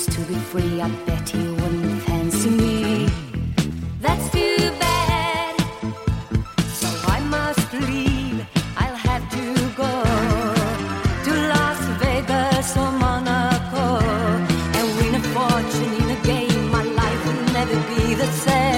chance to be free, I bet he wouldn't fancy me. That's too bad, so I must leave. I'll have to go to Las Vegas or Monaco and win a fortune in a game. My life will never be the same.